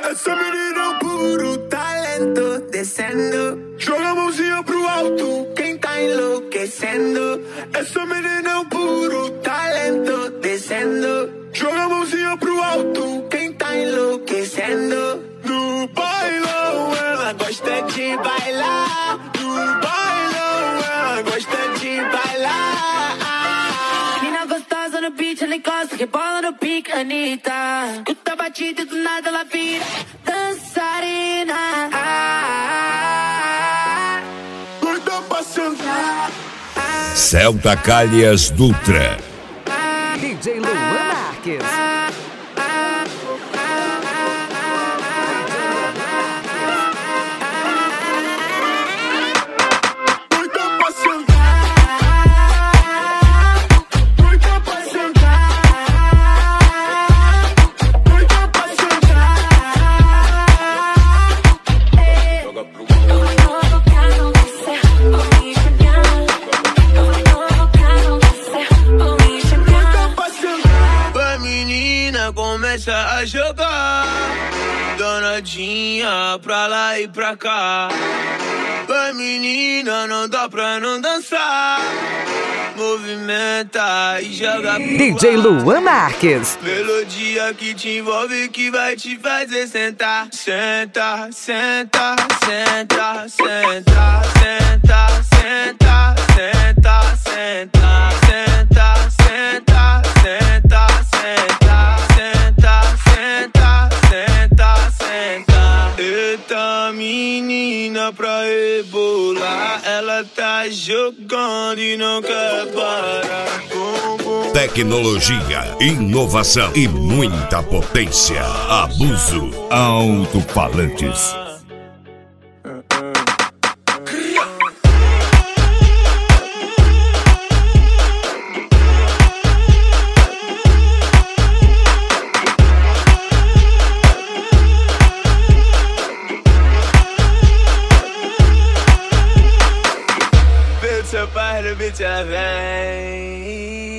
Essa menina é um puro talento, descendo. Joga a mãozinha pro alto, quem tá enlouquecendo. Essa menina é um puro talento, descendo. Joga a mãozinha pro alto, quem tá enlouquecendo. No bailão ela gosta de bailar. No bailão ela gosta de bailar. Menina gostosa no beat, ela encosta, rebola no pique, Anitta. Escuta a batida e do nada ela vira dançarina. Doida pra sentar. Celta Calhas Dutra. DJ Luan Marques. Começa a jogar danadinha pra lá e pra cá. Vai menina, não dá pra não dançar. Movimenta e joga pro DJ Luan Marques. Melodia que te envolve, que vai te fazer sentar. Senta, senta, senta, senta, senta, senta, senta, senta, senta, senta, senta, senta. Eita menina pra rebolar, ela tá jogando e não quer parar. Tecnologia, inovação e muita potência. Abuso. Alto-falantes. Seu pai do beat vem.